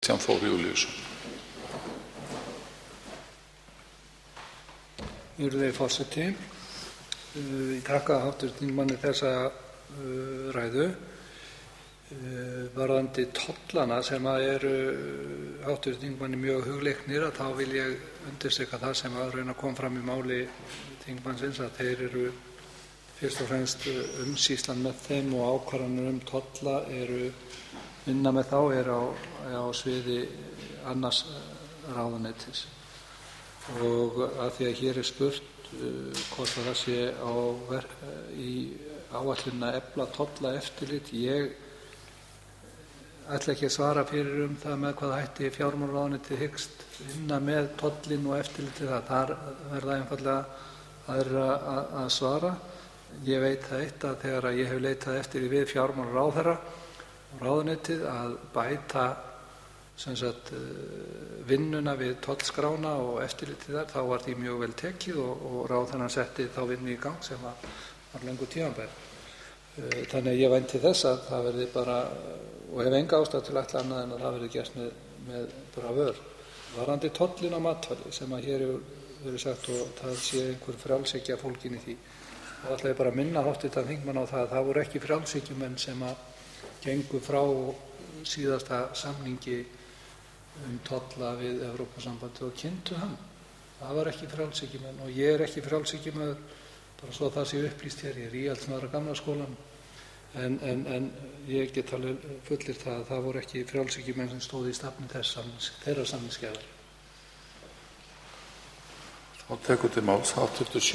Kristján Þór Júlíusson. Virðulegi forseti, ég þakka hv. þingmanni þessa ræðu. Varðandi tollana sem eru hv. þingmanni mjög hugleiknir, þá vil ég undirstrika það sem raunar kom fram í máli þingmannsins, að þeir eru fyrst og fremst umsýslan með þeim og ákvarðanir tolla vinna með þá á sviði annars ráðuneytis. Og að því að hér spurt hvort það sé í áætlun að efla tollaeftirlit, ég ætla ekki að svara fyrir það með hvaða hætti fjármálaráðuneytið hyggst vinna með tollinn og eftirlitið. Þar verða einfaldlega aðrir að svara. Ég veit það eitt að þegar ég hef leitað eftir því við fjármálaráðherra og ráðuneytið að bæta vinnuna við tollskrána og eftirlitið þar, þá var því mjög vel tekið og ráðherrann setti þá vinnu í gang sem var löngu tímabær. Þannig að ég vænti þess að það verði bara, og hef enga ástæðu til að ætla annað en að það verði gert með bravör. Varðandi tollinn á matvæli sem að hér hefur verið sagt og það sé einhver frjálshyggja fólgin í því, þá ætla ég bara að minna hv. þingmann á það að það voru ekki frjálshyggjumenn sem að gengu frá síðasta samningi tolla við Evrópusambandið og kynntu hann. Það var ekki frjálshyggjumenn og ég ekki frjálshyggjumaður, bara svo það sé upplýst hér. Ég íhaldsmaður af gamla skólanum, en ég get alveg fullyrt það að það voru ekki frjálshyggjumenn sem stóðu í stafni þeirra samningsgerðar. Þá tekur til máls hv.